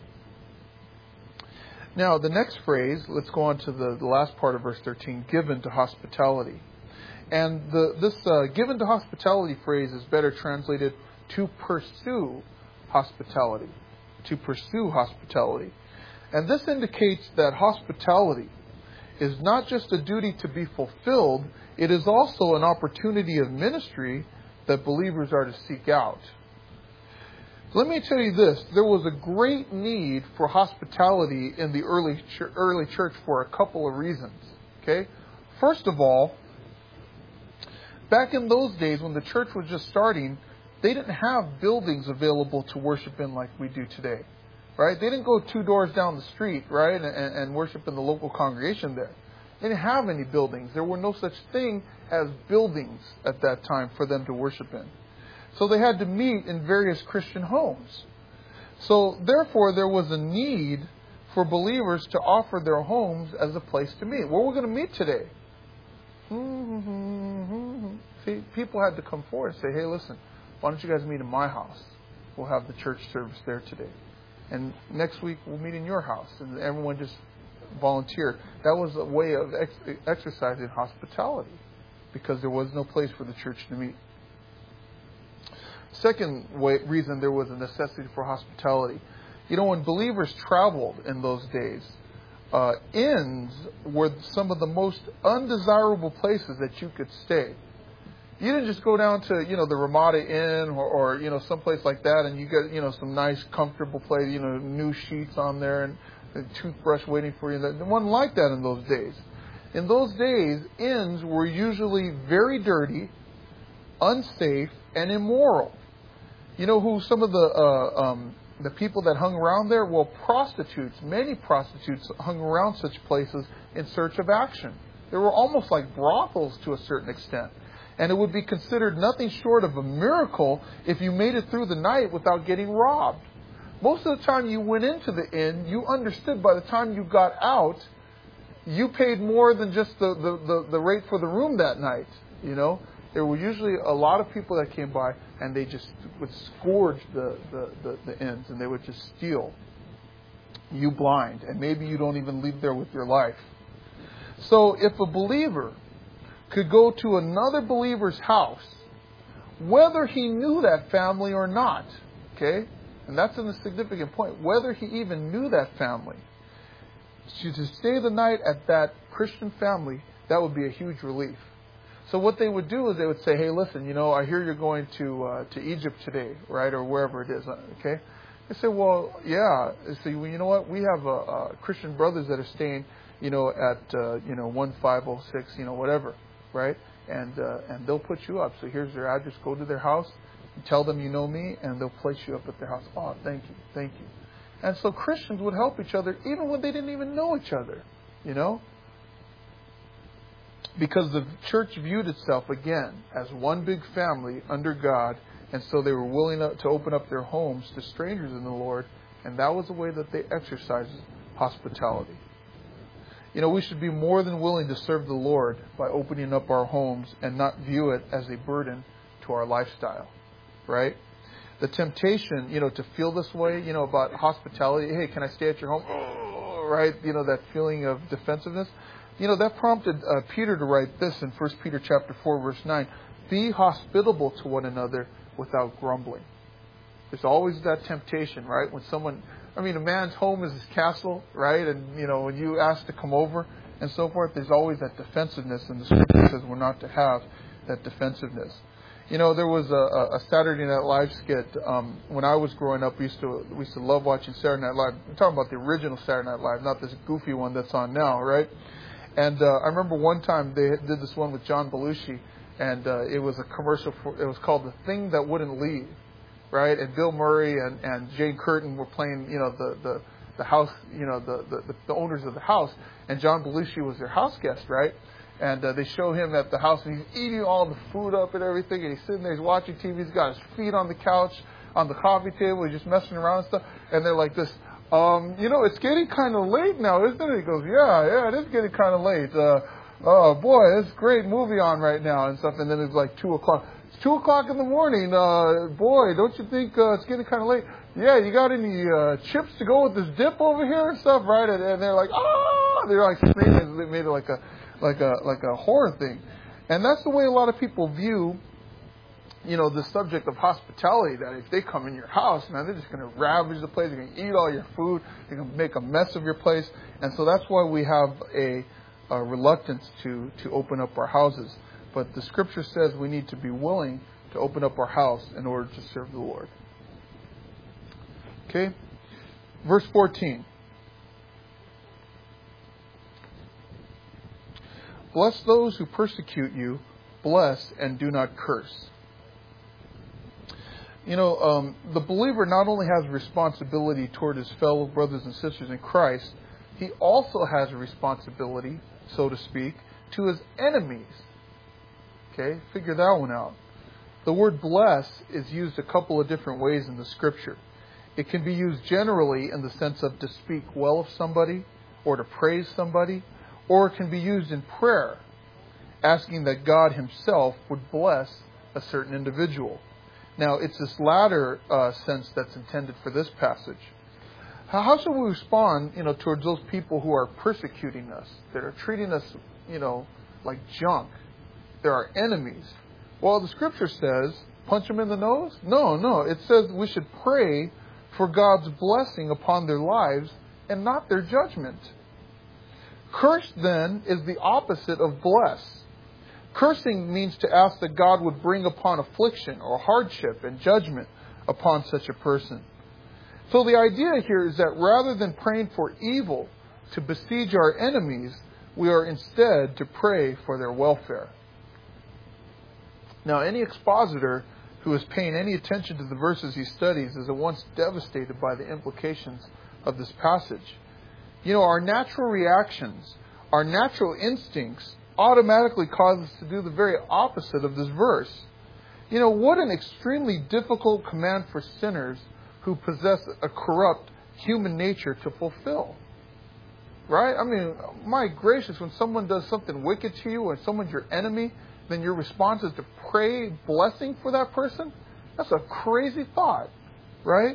Now, the next phrase, let's go on to the last part of verse 13, given to hospitality. And this given to hospitality phrase is better translated to pursue hospitality. To pursue hospitality. And this indicates that hospitality is not just a duty to be fulfilled, it is also an opportunity of ministry that believers are to seek out. Let me tell you this. There was a great need for hospitality in the early church for a couple of reasons. Okay? First of all, back in those days when the church was just starting, they didn't have buildings available to worship in like we do today. Right? They didn't go 2 doors down the street, right, and worship in the local congregation there. They didn't have any buildings. There were no such thing as buildings at that time for them to worship in. So they had to meet in various Christian homes. So therefore, there was a need for believers to offer their homes as a place to meet. Where we're going to meet today? See, people had to come forward and say, hey, listen, why don't you guys meet in my house? We'll have the church service there today. and next week we'll meet in your house, and everyone just volunteered. That was a way of exercising hospitality, because there was no place for the church to meet. Second reason there was a necessity for hospitality. When believers traveled in those days, inns were some of the most undesirable places that you could stay. You didn't just go down to, the Ramada Inn or someplace like that, and you get, some nice, comfortable place, new sheets on there and a toothbrush waiting for you. It wasn't like that in those days. In those days, inns were usually very dirty, unsafe, and immoral. You know who some of the people that hung around there? Well, prostitutes. Many prostitutes hung around such places in search of action. They were almost like brothels to a certain extent. And it would be considered nothing short of a miracle if you made it through the night without getting robbed. Most of the time you went into the inn, you understood by the time you got out, you paid more than just the rate for the room that night. There were usually a lot of people that came by, and they just would scourge the inns, and they would just steal you blind. And maybe you don't even leave there with your life. So if a believer could go to another believer's house, whether he knew that family or not, okay? And that's a significant point. Whether he even knew that family, to stay the night at that Christian family, that would be a huge relief. So what they would do is they would say, hey, listen, I hear you're going to Egypt today, right, or wherever it is, okay? They say, well, yeah. They say, well, you know what? We have Christian brothers that are staying, at 1506, whatever, right? And they'll put you up. So here's their address. Go to their house, tell them you know me, and they'll place you up at their house. Oh, thank you. And so Christians would help each other even when they didn't even know each other, because the church viewed itself, again, as one big family under God, and so they were willing to open up their homes to strangers in the Lord, and that was the way that they exercised hospitality. We should be more than willing to serve the Lord by opening up our homes and not view it as a burden to our lifestyle, right? The temptation, to feel this way, about hospitality, hey, can I stay at your home? Oh, right? That feeling of defensiveness. That prompted Peter to write this in 1 Peter chapter 4, verse 9. Be hospitable to one another without grumbling. There's always that temptation, right? A man's home is his castle, right? And, when you ask to come over and so forth, there's always that defensiveness, and the Scripture says we're not to have that defensiveness. There was a Saturday Night Live skit. When I was growing up, we used to love watching Saturday Night Live. I'm talking about the original Saturday Night Live, not this goofy one that's on now, right? And I remember one time they did this one with John Belushi, and it was a commercial. It was called The Thing That Wouldn't Leave, right? And Bill Murray and Jane Curtin were playing, the house, the owners of the house, and John Belushi was their house guest, right? And they show him at the house, and he's eating all the food up and everything, and he's sitting there, he's watching TV, he's got his feet on the couch, on the coffee table, he's just messing around and stuff, and they're like this, it's getting kind of late now, isn't it? He goes, yeah, it is getting kind of late. Oh, boy, this is a great movie on right now and stuff. And then it's like 2 o'clock. It's 2 o'clock in the morning. Boy, don't you think it's getting kind of late? Yeah, you got any chips to go with this dip over here and stuff, right? And they're like, oh, they're like screaming. They made it like a horror thing. And that's the way a lot of people view the subject of hospitality, that if they come in your house, man, they're just going to ravage the place. They're going to eat all your food. They're going to make a mess of your place. And so that's why we have a reluctance to open up our houses. But the Scripture says we need to be willing to open up our house in order to serve the Lord. Okay? Verse 14. Bless those who persecute you. Bless and do not curse. The believer not only has a responsibility toward his fellow brothers and sisters in Christ, he also has a responsibility, so to speak, to his enemies. Okay, figure that one out. The word bless is used a couple of different ways in the Scripture. It can be used generally in the sense of to speak well of somebody or to praise somebody, or it can be used in prayer, asking that God Himself would bless a certain individual. Now, it's this latter sense that's intended for this passage. How should we respond, towards those people who are persecuting us, that are treating us, like junk? They're our enemies. Well, the Scripture says, punch them in the nose? No. It says we should pray for God's blessing upon their lives and not their judgment. Cursed, then, is the opposite of bless. Cursing means to ask that God would bring upon affliction or hardship and judgment upon such a person. So the idea here is that rather than praying for evil to besiege our enemies, we are instead to pray for their welfare. Now, any expositor who is paying any attention to the verses he studies is at once devastated by the implications of this passage. Our natural reactions, our natural instincts automatically cause us to do the very opposite of this verse. What an extremely difficult command for sinners who possess a corrupt human nature to fulfill. Right? I mean, my gracious, when someone does something wicked to you, when someone's your enemy, then your response is to pray blessing for that person? That's a crazy thought, right?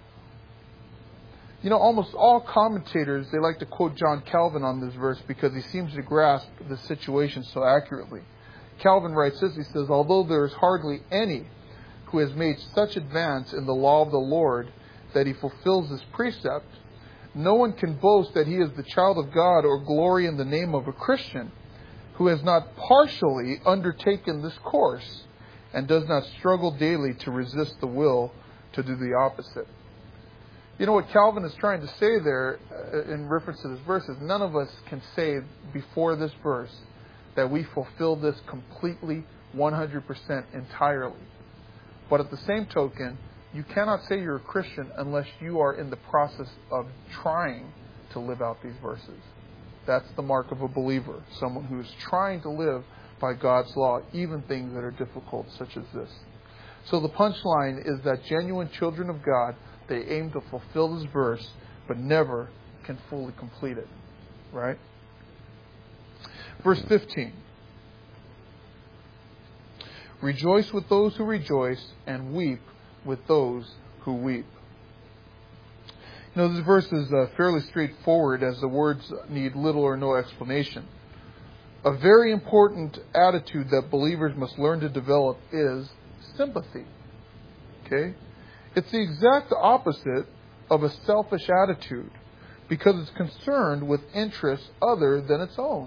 Almost all commentators, they like to quote John Calvin on this verse because he seems to grasp the situation so accurately. Calvin writes this, he says, although there is hardly any who has made such advance in the law of the Lord that he fulfills this precept, no one can boast that he is the child of God or glory in the name of a Christian who has not partially undertaken this course and does not struggle daily to resist the will to do the opposite. What Calvin is trying to say there in reference to this verse is none of us can say before this verse that we fulfill this completely, 100% entirely. But at the same token, you cannot say you're a Christian unless you are in the process of trying to live out these verses. That's the mark of a believer, someone who is trying to live by God's law, even things that are difficult, such as this. So the punchline is that genuine children of God, they aim to fulfill this verse, but never can fully complete it. Right? Verse 15. Rejoice with those who rejoice, and weep with those who weep. This verse is fairly straightforward, as the words need little or no explanation. A very important attitude that believers must learn to develop is sympathy. Okay? It's the exact opposite of a selfish attitude because it's concerned with interests other than its own.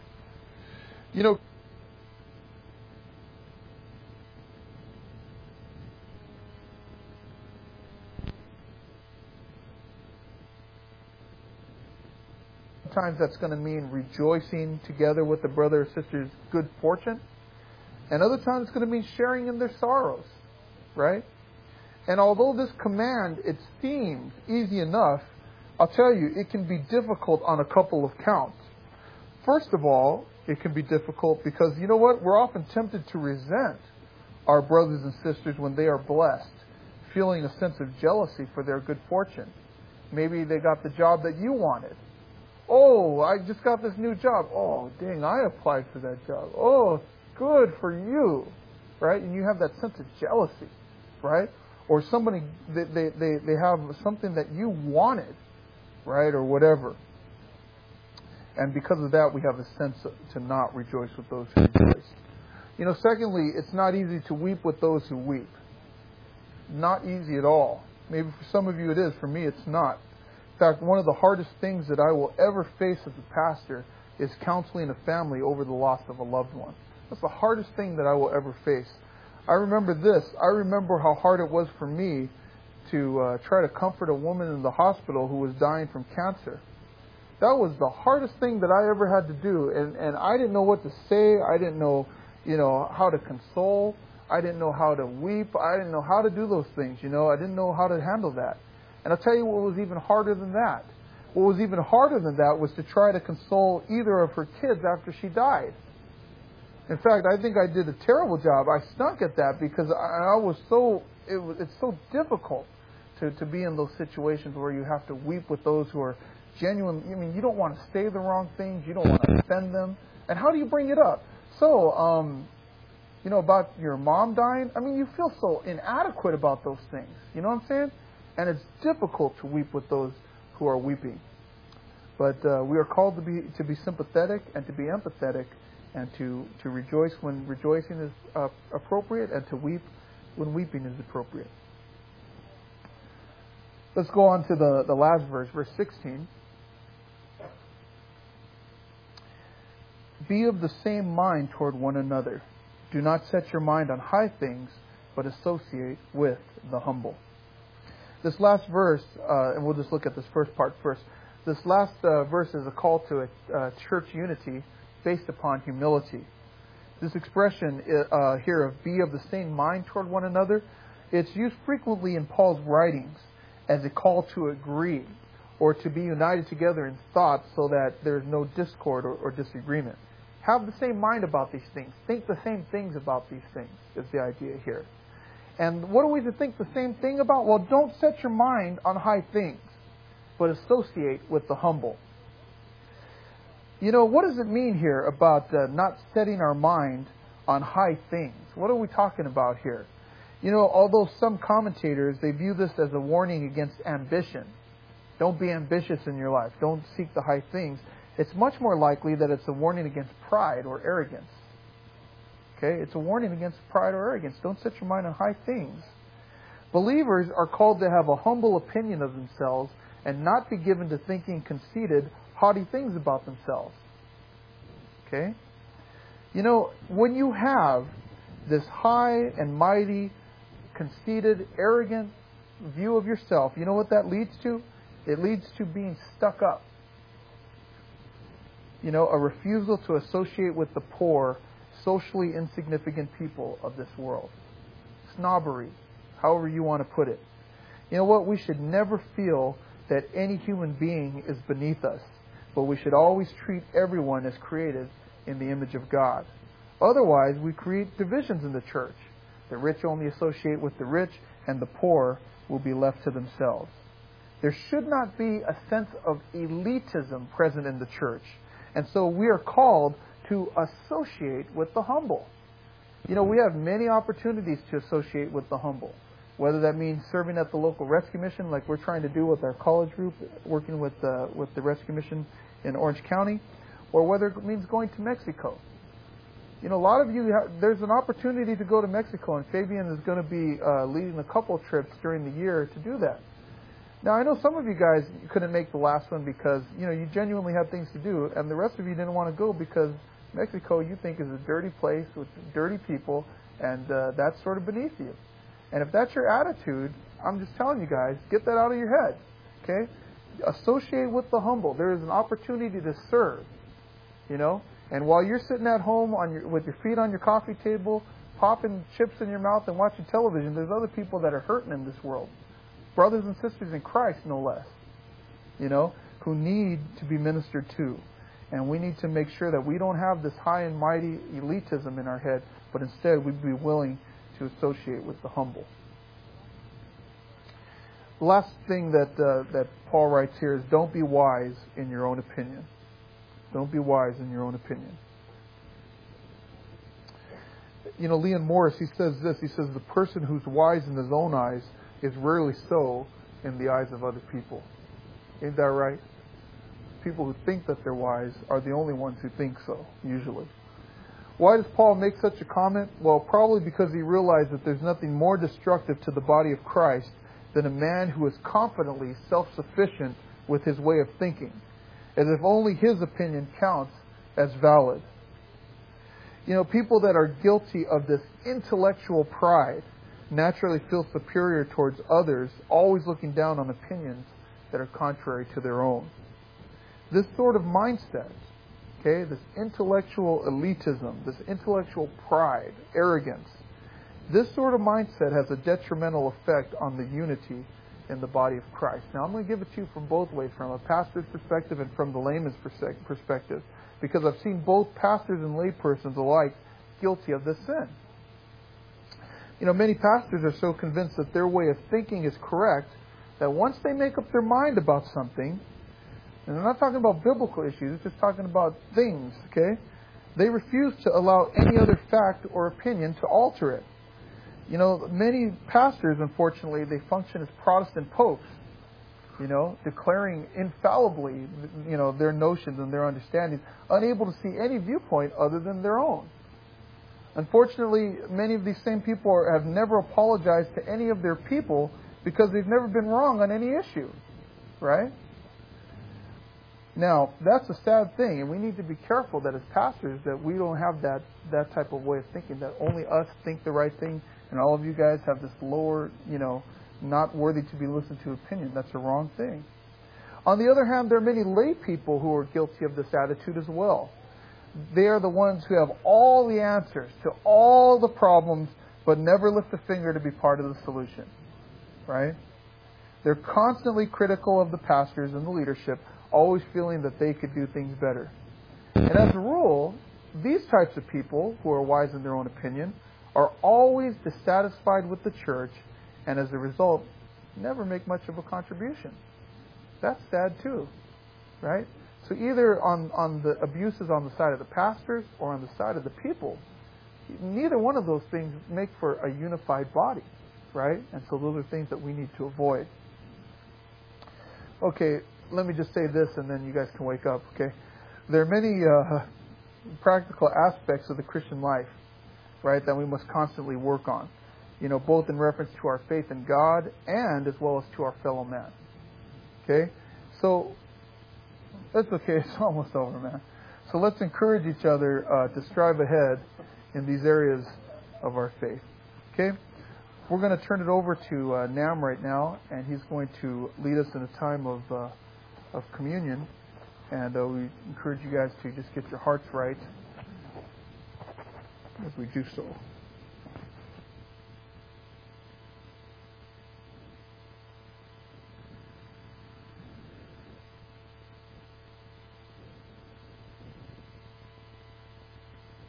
Sometimes that's going to mean rejoicing together with the brother or sister's good fortune. And other times it's going to mean sharing in their sorrows. Right? And although this command, it seems easy enough, I'll tell you, it can be difficult on a couple of counts. First of all, it can be difficult because, we're often tempted to resent our brothers and sisters when they are blessed, feeling a sense of jealousy for their good fortune. Maybe they got the job that you wanted. Oh, I just got this new job. Oh, dang, I applied for that job. Oh, good for you. Right? And you have that sense of jealousy. Right? Or somebody, they have something that you wanted. Right? Or whatever. And because of that, we have a sense to not rejoice with those who rejoice. Secondly, it's not easy to weep with those who weep. Not easy at all. Maybe for some of you it is. For me, it's not. In fact, one of the hardest things that I will ever face as a pastor is counseling a family over the loss of a loved one. That's the hardest thing that I will ever face. I remember this. I remember how hard it was for me to try to comfort a woman in the hospital who was dying from cancer. That was the hardest thing that I ever had to do. And I didn't know what to say. I didn't know, how to console. I didn't know how to weep. I didn't know how to do those things. I didn't know how to handle that. And I'll tell you what was even harder than that. What was even harder than that was to try to console either of her kids after she died. In fact, I think I did a terrible job. I stunk at that because it's so difficult to be in those situations where you have to weep with those who are genuine. You don't want to say the wrong things. You don't want to offend them. And how do you bring it up? So, about your mom dying, you feel so inadequate about those things. You know what I'm saying? And it's difficult to weep with those who are weeping. But we are called to be sympathetic and to be empathetic, and to rejoice when rejoicing is appropriate, and to weep when weeping is appropriate. Let's go on to the last verse, verse 16. Be of the same mind toward one another. Do not set your mind on high things, but associate with the humble. This last verse, and we'll just look at this first part first. This last verse is a call to a church unity based upon humility. This expression here of be of the same mind toward one another, it's used frequently in Paul's writings as a call to agree or to be united together in thought so that there's no discord or disagreement. Have the same mind about these things. Think the same things about these things is the idea here. And what are we to think the same thing about? Well, don't set your mind on high things, but associate with the humble. You know, what does it mean here about not setting our mind on high things? What are we talking about here? You know, although some commentators, they view this as a warning against ambition. Don't be ambitious in your life. Don't seek the high things. It's much more likely that it's a warning against pride or arrogance. Okay? It's a warning against pride or arrogance. Don't set your mind on high things. Believers are called to have a humble opinion of themselves and not be given to thinking conceited, haughty things about themselves. Okay? You know, when you have this high and mighty, conceited, arrogant view of yourself, you know what that leads to? It leads to being stuck up. You know, a refusal to associate with the poor, socially insignificant people of this world. Snobbery, however you want to put it. You know what? We should never feel that any human being is beneath us, but we should always treat everyone as created in the image of God. Otherwise, we create divisions in the church. The rich only associate with the rich, and the poor will be left to themselves. There should not be a sense of elitism present in the church. And so we are called to associate with the humble. You know, we have many opportunities to associate with the humble. Whether that means serving at the local rescue mission, like we're trying to do with our college group, working with the rescue mission in Orange County, or whether it means going to Mexico. You know, a lot of you, there's an opportunity to go to Mexico, and Fabian is going to be leading a couple trips during the year to do that. Now, I know some of you guys couldn't make the last one because, you know, you genuinely had things to do, and the rest of you didn't want to go because Mexico you think is a dirty place with dirty people, and that's sort of beneath you. And if that's your attitude, I'm just telling you guys, get that out of your head, okay? Associate with the humble. There is an opportunity to serve, you know? And while you're sitting at home with your feet on your coffee table, popping chips in your mouth and watching television, there's other people that are hurting in this world. Brothers and sisters in Christ, no less, you know, who need to be ministered to. And we need to make sure that we don't have this high and mighty elitism in our head, but instead we'd be willing to associate with the humble. The last thing that Paul writes here is don't be wise in your own opinion. Don't be wise in your own opinion. You know, Leon Morris, he says this. He says, the person who's wise in his own eyes is rarely so in the eyes of other people. Ain't that right? People who think that they're wise are the only ones who think so, usually. Why does Paul make such a comment? Well, probably because he realized that there's nothing more destructive to the body of Christ than a man who is confidently self-sufficient with his way of thinking, as if only his opinion counts as valid. You know, people that are guilty of this intellectual pride naturally feel superior towards others, always looking down on opinions that are contrary to their own. This sort of mindset, okay, this intellectual elitism, this intellectual pride, arrogance, this sort of mindset has a detrimental effect on the unity in the body of Christ. Now, I'm going to give it to you from both ways, from a pastor's perspective and from the layman's perspective, because I've seen both pastors and laypersons alike guilty of this sin. You know, many pastors are so convinced that their way of thinking is correct that once they make up their mind about something, and I'm not talking about biblical issues, just talking about things, okay? They refuse to allow any other fact or opinion to alter it. You know, many pastors, unfortunately, they function as Protestant popes declaring infallibly, their notions and their understandings, unable to see any viewpoint other than their own. Unfortunately, many of these same people have never apologized to any of their people because they've never been wrong on any issue, right? Now, that's a sad thing, and we need to be careful that as pastors that we don't have that type of way of thinking, that only us think the right thing, and all of you guys have this lower, not worthy to be listened to opinion. That's a wrong thing. On the other hand, there are many lay people who are guilty of this attitude as well. They are the ones who have all the answers to all the problems, but never lift a finger to be part of the solution, right? They're constantly critical of the pastors and the leadership, always feeling that they could do things better. And as a rule, these types of people, who are wise in their own opinion, are always dissatisfied with the church, and as a result, never make much of a contribution. That's sad too, right? So either on the abuses on the side of the pastors or on the side of the people, neither one of those things make for a unified body, right? And so those are things that we need to avoid. Okay, let me just say this and then you guys can wake up, okay? There are many practical aspects of the Christian life, right, that we must constantly work on, both in reference to our faith in God and as well as to our fellow man. Okay? So, that's okay. It's almost over, man. So let's encourage each other to strive ahead in these areas of our faith. Okay? We're going to turn it over to Nam right now, and he's going to lead us in a time of communion. And we encourage you guys to just get your hearts right as we do so.